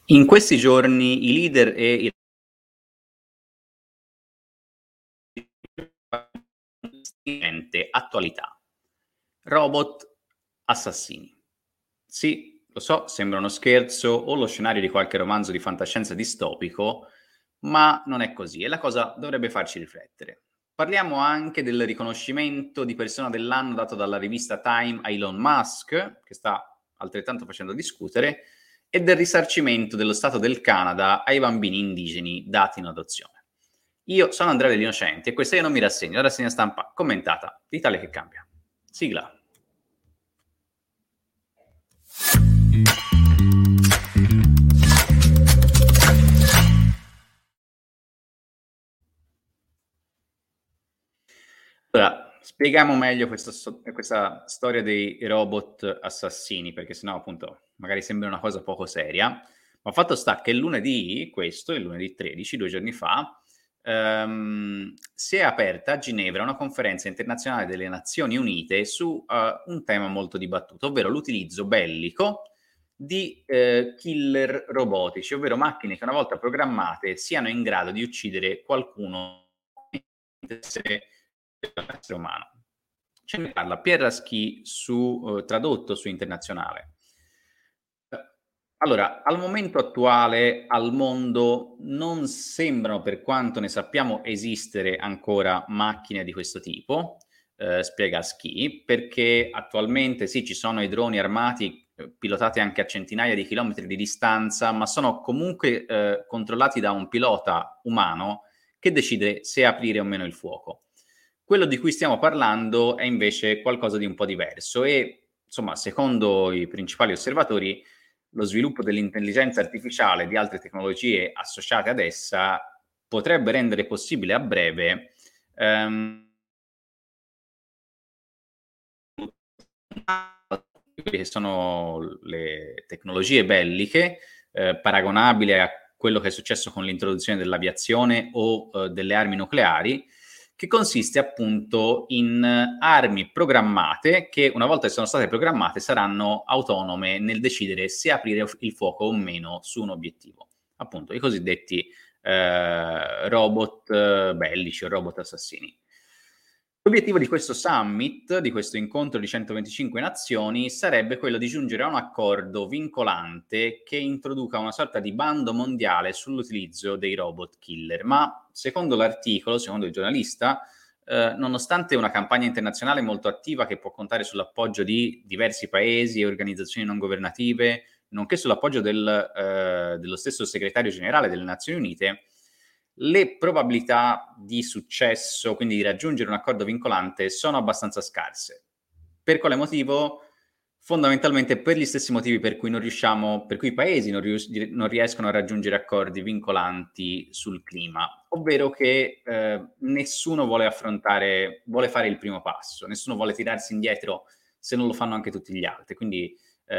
In questi giorni i leader e i attualità. Robot assassini. Sì, lo so, sembra uno scherzo o lo scenario di qualche romanzo di fantascienza distopico, ma non è così e la cosa dovrebbe farci riflettere. Parliamo anche del riconoscimento di persona dell'anno dato dalla rivista Time a Elon Musk, che sta altrettanto facendo discutere, e del risarcimento dello Stato del Canada ai bambini indigeni dati in adozione. Io sono Andrea Degli Innocenti e questa Io non mi rassegno, la rassegna stampa commentata d'Italia che cambia. Sigla. Allora, spieghiamo meglio questa storia dei robot assassini, perché sennò appunto magari sembra una cosa poco seria. Ma fatto sta che il lunedì 13, 2 giorni fa, si è aperta a Ginevra una conferenza internazionale delle Nazioni Unite su un tema molto dibattuto, ovvero l'utilizzo bellico di killer robotici, ovvero macchine che una volta programmate siano in grado di uccidere qualcuno dell'essere umano. Ce ne parla Pierraschi tradotto su Internazionale. Allora, al momento attuale al mondo non sembrano, per quanto ne sappiamo, esistere ancora macchine di questo tipo, spiega Schi, perché attualmente sì, ci sono i droni armati pilotati anche a centinaia di chilometri di distanza, ma sono comunque controllati da un pilota umano che decide se aprire o meno il fuoco. Quello di cui stiamo parlando è invece qualcosa di un po' diverso e, insomma, secondo i principali osservatori, lo sviluppo dell'intelligenza artificiale e di altre tecnologie associate ad essa potrebbe rendere possibile a breve quelle che sono le tecnologie belliche, paragonabile a quello che è successo con l'introduzione dell'aviazione o delle armi nucleari, che consiste appunto in armi programmate che una volta che sono state programmate saranno autonome nel decidere se aprire il fuoco o meno su un obiettivo. Appunto, i cosiddetti robot bellici o robot assassini. L'obiettivo di questo summit, di questo incontro di 125 nazioni, sarebbe quello di giungere a un accordo vincolante che introduca una sorta di bando mondiale sull'utilizzo dei robot killer. Ma secondo l'articolo, secondo il giornalista, nonostante una campagna internazionale molto attiva che può contare sull'appoggio di diversi paesi e organizzazioni non governative, nonché sull'appoggio dello stesso segretario generale delle Nazioni Unite, le probabilità di successo, quindi di raggiungere un accordo vincolante, sono abbastanza scarse. Per quale motivo? Fondamentalmente per gli stessi motivi per cui i paesi non riescono a raggiungere accordi vincolanti sul clima, ovvero che nessuno vuole fare il primo passo, nessuno vuole tirarsi indietro se non lo fanno anche tutti gli altri, quindi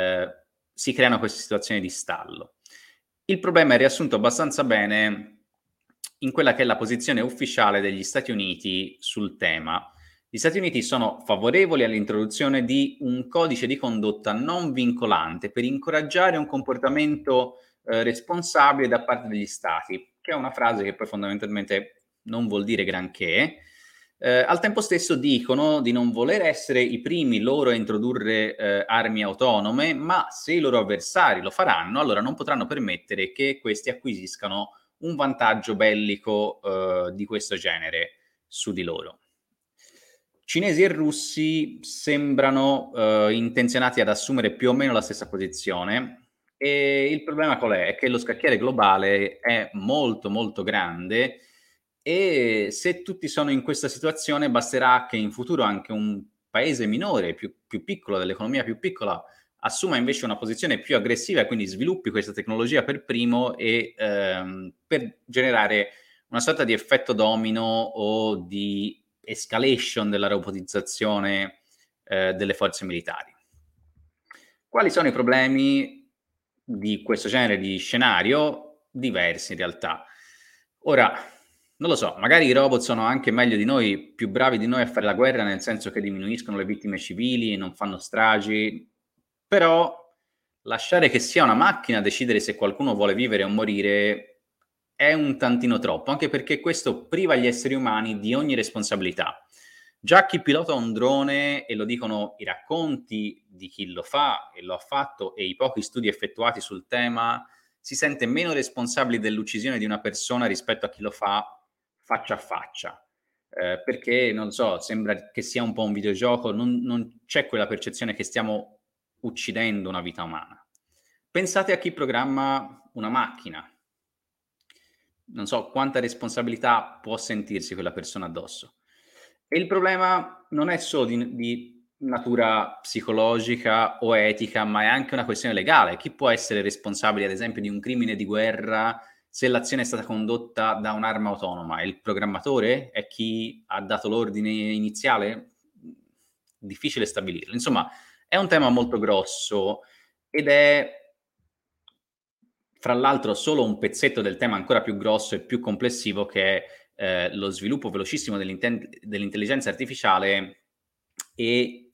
si creano queste situazioni di stallo. Il problema è riassunto abbastanza bene in quella che è la posizione ufficiale degli Stati Uniti sul tema. Gli Stati Uniti sono favorevoli all'introduzione di un codice di condotta non vincolante per incoraggiare un comportamento responsabile da parte degli Stati, che è una frase che poi fondamentalmente non vuol dire granché. Al tempo stesso dicono di non voler essere i primi loro a introdurre armi autonome, ma se i loro avversari lo faranno, allora non potranno permettere che questi acquisiscano un vantaggio bellico di questo genere su di loro. Cinesi e russi sembrano intenzionati ad assumere più o meno la stessa posizione e il problema qual è? È che lo scacchiere globale è molto molto grande e se tutti sono in questa situazione basterà che in futuro anche un paese minore, più piccolo, dell'economia più piccola, assuma invece una posizione più aggressiva e quindi sviluppi questa tecnologia per primo e per generare una sorta di effetto domino o di escalation della robotizzazione delle forze militari. Quali sono i problemi di questo genere di scenario? Diversi in realtà. Ora, non lo so, magari i robot sono anche meglio di noi, più bravi di noi a fare la guerra, nel senso che diminuiscono le vittime civili, non fanno stragi, però lasciare che sia una macchina a decidere se qualcuno vuole vivere o morire è un tantino troppo, anche perché questo priva gli esseri umani di ogni responsabilità. Già chi pilota un drone, e lo dicono i racconti di chi lo fa e lo ha fatto e i pochi studi effettuati sul tema, si sente meno responsabile dell'uccisione di una persona rispetto a chi lo fa faccia a faccia. Perché, non so, sembra che sia un po' un videogioco, non c'è quella percezione che stiamo uccidendo una vita umana. Pensate a chi programma una macchina. Non so quanta responsabilità può sentirsi quella persona addosso. E il problema non è solo di natura psicologica o etica, ma è anche una questione legale. Chi può essere responsabile, ad esempio, di un crimine di guerra se l'azione è stata condotta da un'arma autonoma? È il programmatore? È chi ha dato l'ordine iniziale? Difficile stabilirlo. Insomma, è un tema molto grosso ed è, fra l'altro, solo un pezzetto del tema ancora più grosso e più complessivo, che è lo sviluppo velocissimo dell'intelligenza artificiale e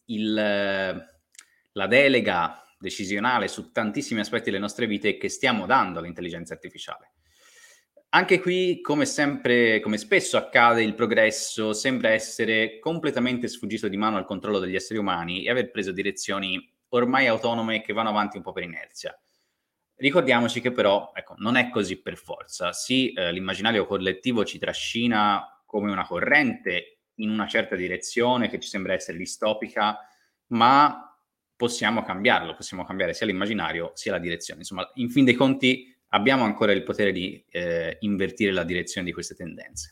la delega decisionale su tantissimi aspetti delle nostre vite che stiamo dando all'intelligenza artificiale. Anche qui, come sempre, come spesso accade, il progresso sembra essere completamente sfuggito di mano al controllo degli esseri umani e aver preso direzioni ormai autonome che vanno avanti un po' per inerzia. Ricordiamoci che però, ecco, non è così per forza. Sì, l'immaginario collettivo ci trascina come una corrente in una certa direzione che ci sembra essere distopica, ma possiamo cambiarlo, possiamo cambiare sia l'immaginario sia la direzione. Insomma, in fin dei conti abbiamo ancora il potere di invertire la direzione di queste tendenze.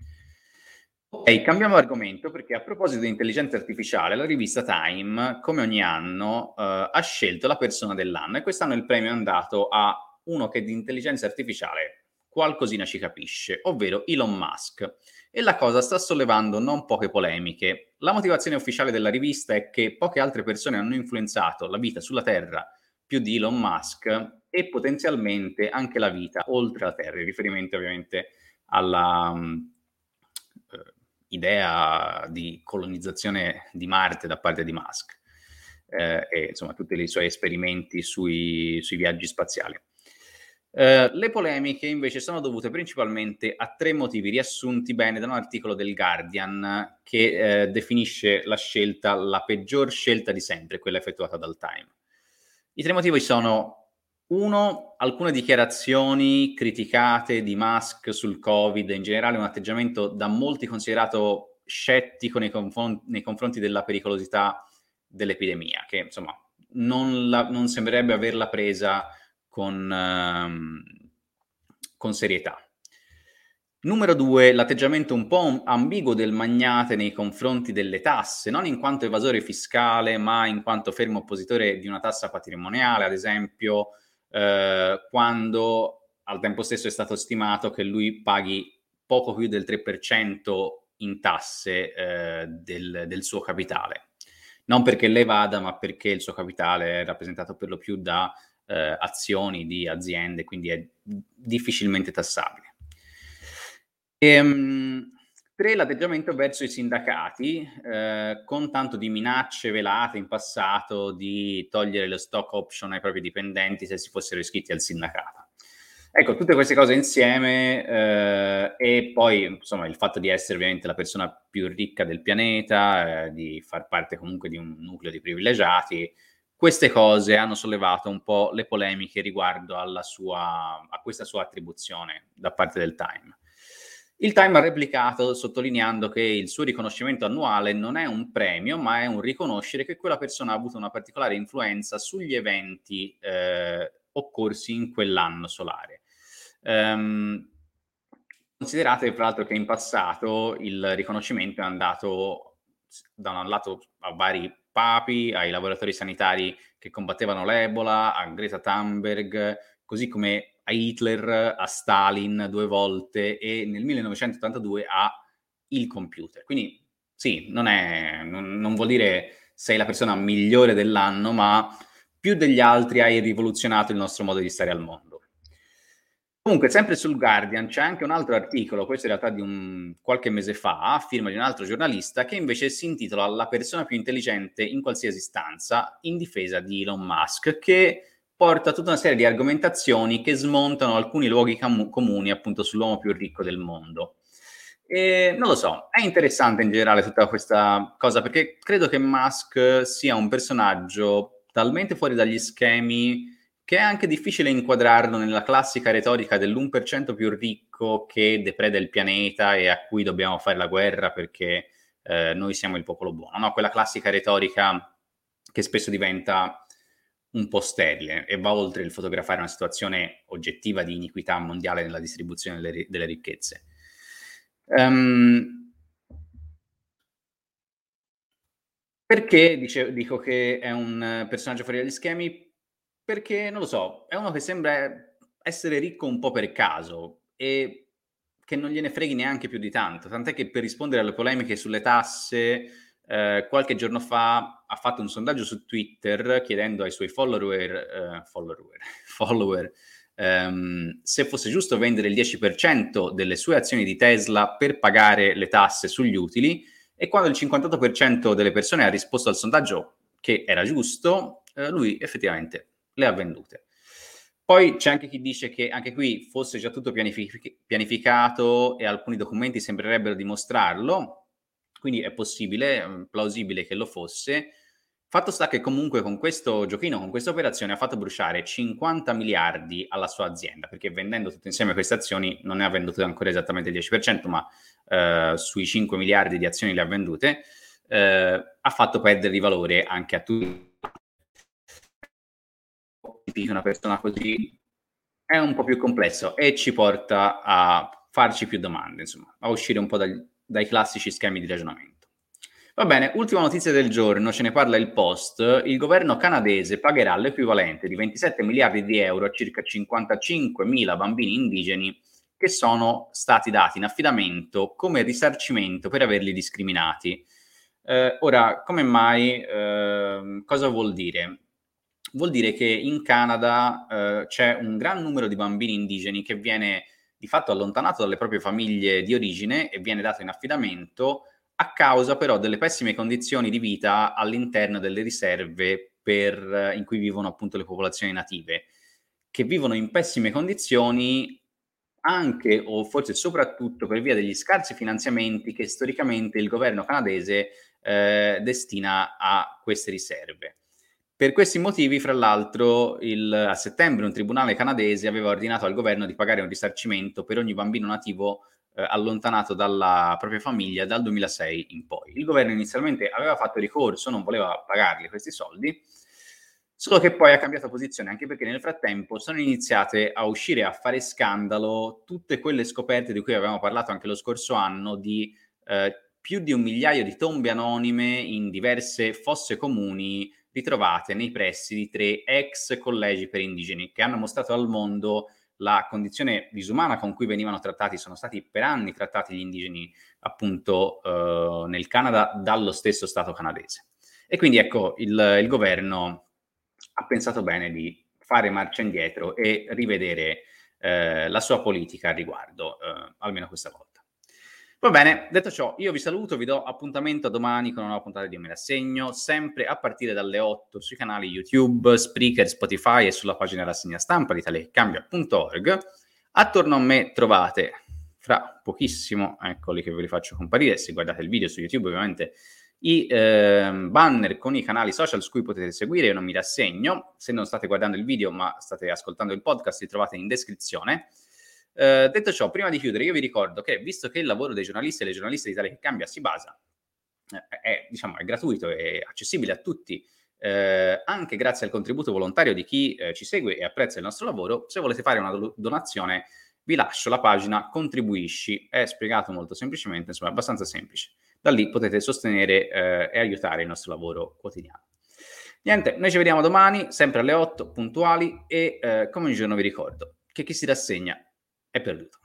Ok, cambiamo argomento, perché a proposito di intelligenza artificiale, la rivista Time, come ogni anno, ha scelto la persona dell'anno, e quest'anno il premio è andato a uno che di intelligenza artificiale qualcosina ci capisce, ovvero Elon Musk. E la cosa sta sollevando non poche polemiche. La motivazione ufficiale della rivista è che poche altre persone hanno influenzato la vita sulla Terra più di Elon Musk, e potenzialmente anche la vita oltre la Terra, in riferimento ovviamente alla idea di colonizzazione di Marte da parte di Musk, e insomma tutti i suoi esperimenti sui viaggi spaziali. Le polemiche invece sono dovute principalmente a 3 motivi riassunti bene da un articolo del Guardian che definisce la scelta la peggior scelta di sempre, quella effettuata dal Time. I 3 motivi sono: 1, alcune dichiarazioni criticate di Musk sul Covid, e in generale un atteggiamento da molti considerato scettico nei confronti della pericolosità dell'epidemia, che insomma non sembrerebbe averla presa con serietà. Numero 2, l'atteggiamento un po' ambiguo del magnate nei confronti delle tasse, non in quanto evasore fiscale, ma in quanto fermo oppositore di una tassa patrimoniale, ad esempio, quando al tempo stesso è stato stimato che lui paghi poco più del 3% in tasse del suo capitale. Non perché le evada, ma perché il suo capitale è rappresentato per lo più da azioni di aziende, quindi è difficilmente tassabile. 3, l'atteggiamento verso i sindacati, con tanto di minacce velate in passato di togliere lo stock option ai propri dipendenti se si fossero iscritti al sindacato. Ecco, tutte queste cose insieme, e poi insomma il fatto di essere ovviamente la persona più ricca del pianeta, di far parte comunque di un nucleo di privilegiati, queste cose hanno sollevato un po' le polemiche riguardo a questa sua attribuzione da parte del Time. Il Time ha replicato sottolineando che il suo riconoscimento annuale non è un premio, ma è un riconoscere che quella persona ha avuto una particolare influenza sugli eventi occorsi in quell'anno solare. Considerate fra l'altro che in passato il riconoscimento è andato da un lato a vari papi, ai lavoratori sanitari che combattevano l'Ebola, a Greta Thunberg, così come a Hitler, a Stalin 2 volte, e nel 1982 a il computer. Quindi sì, non vuol dire sei la persona migliore dell'anno, ma più degli altri hai rivoluzionato il nostro modo di stare al mondo. Comunque, sempre sul Guardian c'è anche un altro articolo, questo in realtà di qualche mese fa, a firma di un altro giornalista, che invece si intitola "La persona più intelligente in qualsiasi stanza", in difesa di Elon Musk, che porta tutta una serie di argomentazioni che smontano alcuni luoghi comuni appunto sull'uomo più ricco del mondo. E non lo so, è interessante in generale tutta questa cosa, perché credo che Musk sia un personaggio talmente fuori dagli schemi che è anche difficile inquadrarlo nella classica retorica dell'1% più ricco che depreda il pianeta e a cui dobbiamo fare la guerra perché noi siamo il popolo buono, no? Quella classica retorica che spesso diventa un po' sterile e va oltre il fotografare una situazione oggettiva di iniquità mondiale nella distribuzione delle ricchezze. Perché dico che è un personaggio fuori dagli schemi? Perché, non lo so, è uno che sembra essere ricco un po' per caso e che non gliene freghi neanche più di tanto. Tant'è che per rispondere alle polemiche sulle tasse, qualche giorno fa ha fatto un sondaggio su Twitter chiedendo ai suoi follower se fosse giusto vendere il 10% delle sue azioni di Tesla per pagare le tasse sugli utili. E quando il 58% delle persone ha risposto al sondaggio che era giusto, lui effettivamente le ha vendute. Poi c'è anche chi dice che anche qui fosse già tutto pianificato e alcuni documenti sembrerebbero dimostrarlo, quindi è possibile, plausibile che lo fosse. Fatto sta che comunque con questo giochino, con questa operazione, ha fatto bruciare 50 miliardi alla sua azienda, perché vendendo tutte insieme queste azioni non ne ha vendute ancora esattamente il 10%, ma sui 5 miliardi di azioni le ha vendute, ha fatto perdere di valore anche a tutti. Una persona così è un po' più complesso e ci porta a farci più domande, insomma, a uscire un po' dai classici schemi di ragionamento. Va bene, ultima notizia del giorno, ce ne parla il Post. Il governo canadese pagherà l'equivalente di 27 miliardi di euro a circa 55 mila bambini indigeni che sono stati dati in affidamento come risarcimento per averli discriminati. Ora, come mai? Cosa vuol dire? Vuol dire che in Canada c'è un gran numero di bambini indigeni che viene di fatto allontanato dalle proprie famiglie di origine e viene dato in affidamento a causa però delle pessime condizioni di vita all'interno delle riserve in cui vivono appunto le popolazioni native, che vivono in pessime condizioni anche o forse soprattutto per via degli scarsi finanziamenti che storicamente il governo canadese destina a queste riserve. Per questi motivi, fra l'altro, a settembre un tribunale canadese aveva ordinato al governo di pagare un risarcimento per ogni bambino nativo allontanato dalla propria famiglia dal 2006 in poi. Il governo inizialmente aveva fatto ricorso, non voleva pagarli questi soldi, solo che poi ha cambiato posizione, anche perché nel frattempo sono iniziate a uscire a fare scandalo tutte quelle scoperte di cui avevamo parlato anche lo scorso anno di più di 1 migliaio di tombe anonime in diverse fosse comuni ritrovate nei pressi di 3 ex collegi per indigeni che hanno mostrato al mondo la condizione disumana con cui venivano trattati. Sono stati per anni trattati gli indigeni appunto nel Canada dallo stesso Stato canadese. E quindi ecco, il governo ha pensato bene di fare marcia indietro e rivedere la sua politica al riguardo, almeno questa volta. Va bene, detto ciò, io vi saluto, vi do appuntamento domani con una nuova puntata di Io Me la segno, sempre a partire dalle 8 sui canali YouTube, Spreaker, Spotify e sulla pagina rassegna stampa di taleccambia.org. Attorno a me trovate, fra pochissimo, eccoli che ve li faccio comparire, se guardate il video su YouTube ovviamente, i banner con i canali social su cui potete seguire Io non mi rassegno. Se non state guardando il video ma state ascoltando il podcast, li trovate in descrizione. Detto ciò, prima di chiudere, io vi ricordo che, visto che il lavoro dei giornalisti e le giornaliste di Italia che Cambia si basa, è gratuito e accessibile a tutti, anche grazie al contributo volontario di chi ci segue e apprezza il nostro lavoro, se volete fare una donazione, vi lascio la pagina Contribuisci, è spiegato molto semplicemente, insomma, è abbastanza semplice. Da lì potete sostenere e aiutare il nostro lavoro quotidiano. Niente, noi ci vediamo domani, sempre alle 8, puntuali, e come ogni giorno vi ricordo che chi si rassegna è perduto.